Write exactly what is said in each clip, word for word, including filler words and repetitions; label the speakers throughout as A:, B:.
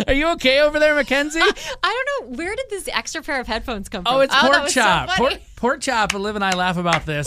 A: Are you okay over there, Mackenzie?
B: I don't know. Where did this extra pair of headphones come from?
A: Oh, it's
B: oh,
A: Pork
B: that was
A: Chop.
B: So
A: Pork, Pork Chop, Liv and I laugh about this.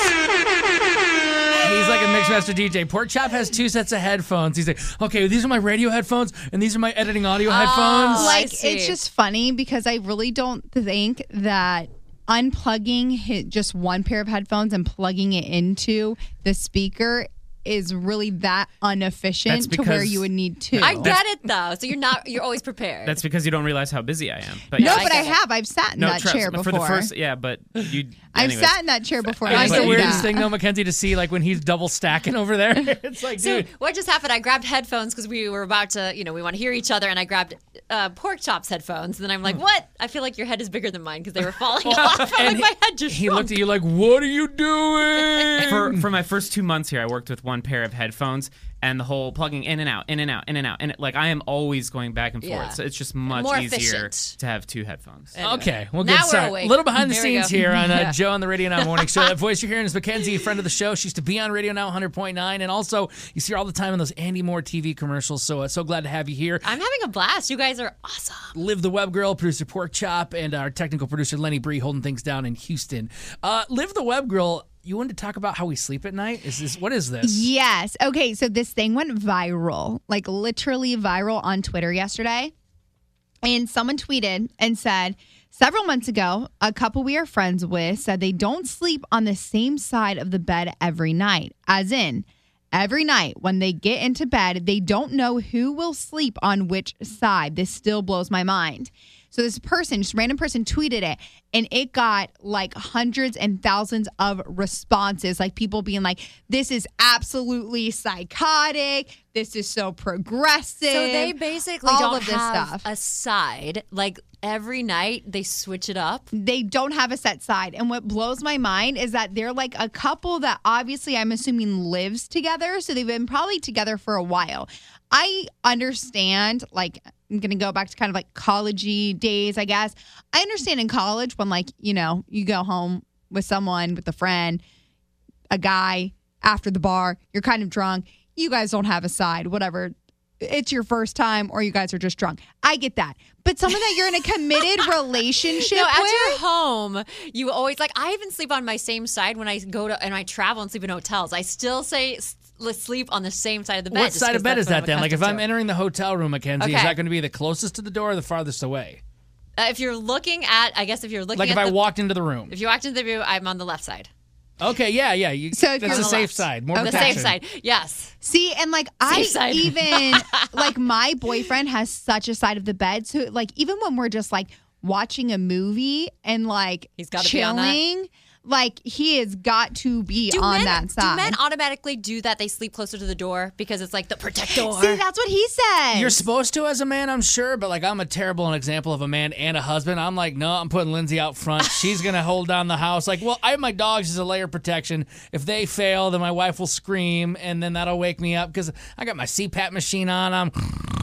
A: He's like a Mixmaster D J. Pork Chop has two sets of headphones. He's like, okay, these are my radio headphones, and these are my editing audio
B: oh,
A: headphones.
C: Like, it's just funny because I really don't think that unplugging his, just one pair of headphones and plugging it into the speaker is really that inefficient to where you would need two.
B: I get it though. So you're not. You're always prepared.
D: That's because you don't realize how busy I am. But
C: no,
D: yeah.
C: but I, I have. I've sat in
D: no,
C: that
D: trust,
C: chair before.
D: For the first, yeah, but you.
C: I've
D: anyways.
C: sat in that chair before.
A: It's
C: I
A: the weirdest
C: that.
A: thing, though, Mackenzie, to see like when he's double stacking over there. It's like,
B: so
A: dude.
B: What just happened? I grabbed headphones because we were about to, you know, we want to hear each other, and I grabbed uh, Pork Chop's headphones, and then I'm like, what? I feel like your head is bigger than mine because they were falling off. I'm like, my head just
A: He
B: shrunk.
A: looked at you like, what are you doing?
D: For for my first two months here, I worked with one pair of headphones. And the whole plugging in and out, in and out, in and out. And it, like I am always going back and forth.
B: Yeah.
D: So it's just much
B: More
D: easier
B: efficient.
D: to have two headphones.
B: Anyway.
A: Okay, well,
B: Now
A: good
B: we're
A: start.
B: awake.
A: A little behind the
B: There we
A: scenes
B: go.
A: here on uh,
B: Yeah.
A: Joe on the Radio Now Morning Show. That voice you're hearing is Mackenzie, a friend of the show. She used to be on Radio Now one hundred point nine. And also, you see her all the time in those Andy Moore T V commercials. So uh, so glad to have you here.
B: I'm having a blast. You guys are awesome.
A: Liv the Web Girl, producer Pork Chop, and our technical producer Lenny Bree holding things down in Houston. Uh, Liv the Web Girl, you wanted to talk about how we sleep at night? Is this what is this?
C: Yes. Okay, so this thing went viral, like literally viral on Twitter yesterday. And someone tweeted and said, several months ago, a couple we are friends with said they don't sleep on the same side of the bed every night. As in, every night when they get into bed, they don't know who will sleep on which side. This still blows my mind. So this person, just random person, tweeted it, and it got like hundreds and thousands of responses, like people being like, this is absolutely psychotic. This is so progressive.
B: So they basically
C: all
B: don't
C: of this
B: have
C: stuff.
B: a side. Like every night they switch it up.
C: They don't have a set side. And what blows my mind is that they're like a couple that obviously I'm assuming lives together. So they've been probably together for a while. I understand, like, I'm going to go back to kind of like college-y days, I guess. I understand in college when, like, you know, you go home with someone, with a friend, a guy, after the bar, you're kind of drunk. You guys don't have a side, whatever. It's your first time or you guys are just drunk. I get that. But someone that you're in a committed relationship
B: No, at
C: with.
B: your home, you always, like, I even sleep on my same side when I go to, and I travel and sleep in hotels. I still say let's sleep on the same side of the bed.
A: What
B: just
A: side of
B: 'cause
A: bed
B: that's
A: is
B: what
A: that then? Like if
B: accustomed
A: I'm
B: to.
A: entering the hotel room, Mackenzie, is
B: Okay.
A: that going to be the closest to the door or the farthest away?
B: Uh, if you're looking at, I guess if you're looking
A: Like
B: at
A: if I
B: the,
A: walked into the room.
B: if you walked into the room, I'm on the left side.
A: Okay, yeah, yeah. You,
C: So if
A: that's
C: you're
A: the
C: on
B: the
A: safe
B: left.
A: side. More
B: The
A: protection.
B: safe side, yes.
C: See, and like I
B: Safe side.
C: even like my boyfriend has such a side of the bed. So like even when we're just like watching a movie and like
B: He's gotta be on that.
C: chilling, like he has got to be
B: Do
C: on
B: men,
C: that side.
B: do men automatically do that? They sleep closer to the door because it's like the protector.
C: See, that's what he said.
A: You're supposed to as a man, I'm sure, but like I'm a terrible example of a man and a husband. I'm like, no, I'm putting Lindsay out front. She's going to hold down the house. Like, well, I have my dogs as a layer of protection. If they fail, then my wife will scream, and then that'll wake me up because I got my C PAP machine on. I'm...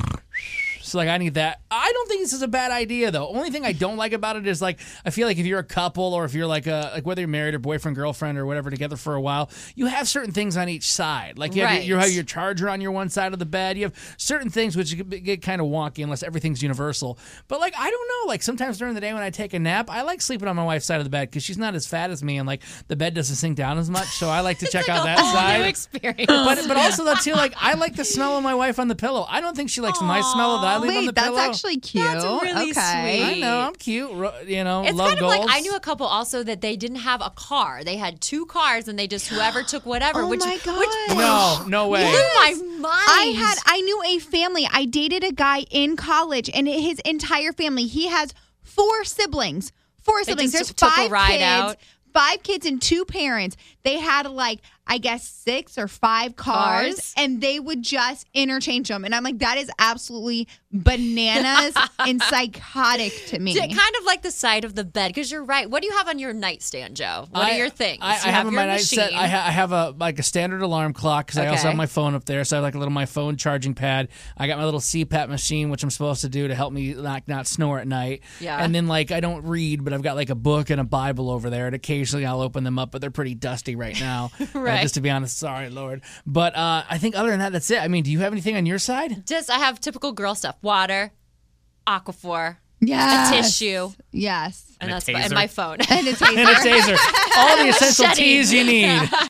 A: So, like, I need that. I don't think this is a bad idea, though. Only thing I don't like about it is, like, I feel like if you're a couple or if you're, like, a, like whether you're married or boyfriend, girlfriend or whatever together for a while, you have certain things on each side. Like, you, have,
B: Right.
A: your, you have your charger on your one side of the bed. You have certain things which get, get kind of wonky unless everything's universal. But, like, I don't know. Like, sometimes during the day when I take a nap, I like sleeping on my wife's side of the bed because she's not as fat as me and, like, the bed doesn't sink down as much. So I like to check
B: like
A: out
B: a
A: that
B: whole
A: side.
B: new experience.
A: But, but also, though, too, like, I like the smell of my wife on the pillow. I don't think she likes my smell that I leave
C: Wait,
A: on the
C: that's
A: pillow.
C: actually cute.
B: That's really
C: okay.
A: I know, I'm cute. Ro- You know,
B: It's
A: love
B: kind of
A: goals.
B: like I knew a couple also that they didn't have a car. They had two cars and they just whoever took whatever.
C: Oh
B: which,
C: my God.
B: which
A: No, no way.
B: blew my mind.
C: I had I knew a family. I dated a guy in college, and his entire family. He has four siblings. Four siblings.
B: just
C: There's
B: took a
C: five
B: ride
C: kids.
B: out.
C: Five kids and two parents. They had like I guess six or five cars,
B: Cars?
C: and they would just interchange them. And I'm like, that is absolutely bananas and psychotic to me.
B: Kind of like the side of the bed because you're right. What do you have on your nightstand, Joe? What
A: I-
B: are your things?
A: I,
B: You
A: I have on
B: your
A: my nightstand.
B: machine.
A: I, ha- I have a like a standard alarm clock because I also
B: Okay.
A: have my phone up there. So I have like a little my phone charging pad. I got my little C PAP machine, which I'm supposed to do to help me not not snore at night.
B: Yeah.
A: And then like I don't read, but I've got like a book and a Bible over there, and occasionally I'll open them up, but they're pretty dusty right now. uh,
B: Right.
A: just to be honest, sorry, Lord. But uh, I think other than that, that's it. I mean, do you have anything on your side?
B: Just I have typical girl stuff. Water, Aquaphor,
C: Yes.
B: a tissue,
C: Yes.
B: and,
D: And a
B: that's and
D: taser.
B: my phone.
C: And a taser.
A: And a taser. All the essential
B: Machete.
A: T's you need.